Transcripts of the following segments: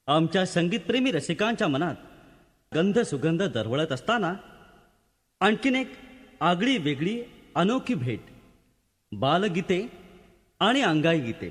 आमच्या संगीतप्रेमी रसिकांच्या मनात गंध सुगंध दरवळत असताना आणखीन एक आगळी वेगळी अनोखी भेट, बालगीते आणि अंगाई गीते.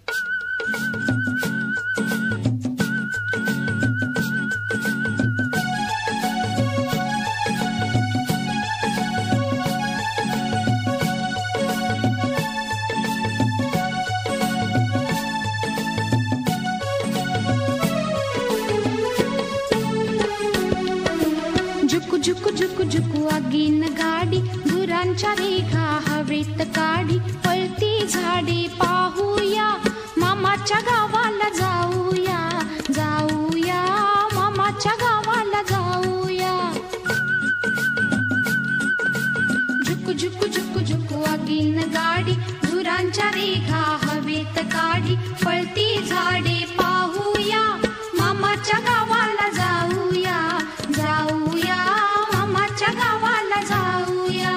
झुकू झुकू झुकू आगीन गाडी, गुरांच्या रेघा हवेत काढी, पळती झाडे पाहूया, मामाच्या गावाला जाऊया, जाऊया मामाच्या गावाला जाऊया. झुकू झुकू झुकू झुकू आगीन गाडी, गुरांच्या रेघा हवेत काढी, पळती झाडे पाहूया, मामाच्या गावाला जाऊया, जाऊया मामाच्या गावाला जाऊया.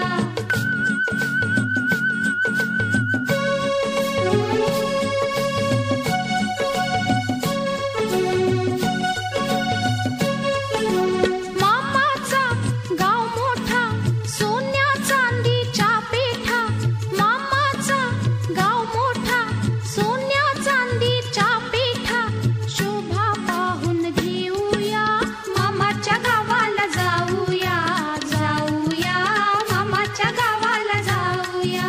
मामाचा गाव मोठा, सोन्या चांदीच्या पेठा, मामाचा गाव मोठा, सोन्या चांदीच्या पेठा, शोभा पाहून घेऊया, मामाच्या गावाला जाऊया, जाऊया मामाच्या गावाला जाऊया.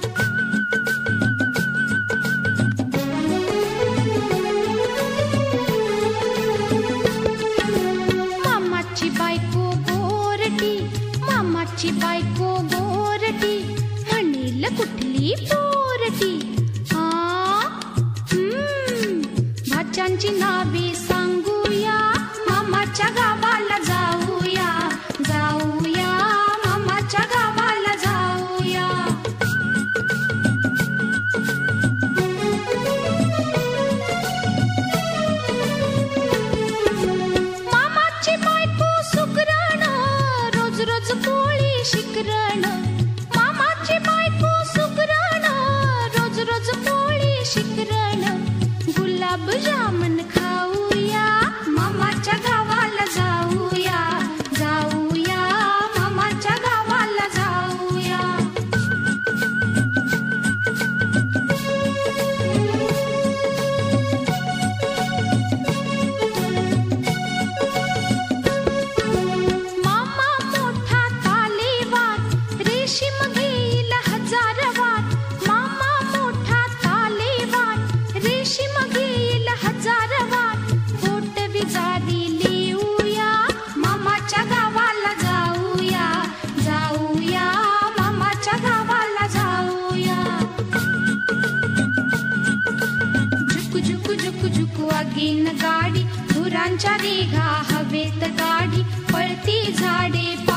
मामाची बायको गोरटी, मामाची बायको गोरटी, म्हणेल कुठली पोरटी. भाच्यांची नावे सांगूया, मामाच्या गावाला जाऊया, जाऊया मामाच्या गावाला जाऊया. मामाची बायको सुगरण, रोज रोज पोळी शिकरण, मामाची बायको सुगरण, रोज रोज पोळी शिकरण, गुलाब जामन खाऊया, मामाच्या गावाला जाऊया, जाऊया मामाच्या गावाला जाऊया. मामा मोठा तालेवार, रेशीम घेईल हजार वाट, मामा मोठा तालेवार, रेशीम घेईल हजार वाट, बोट विजारी लिहूया, मामाच्या गावाला जाऊया, जाऊया मामाच्या गावाला जाऊया. झुकू झुकू झुकू झुकू आगीन गाडी, गुरांच्या रेघा हवेत काढी, पळती झाडे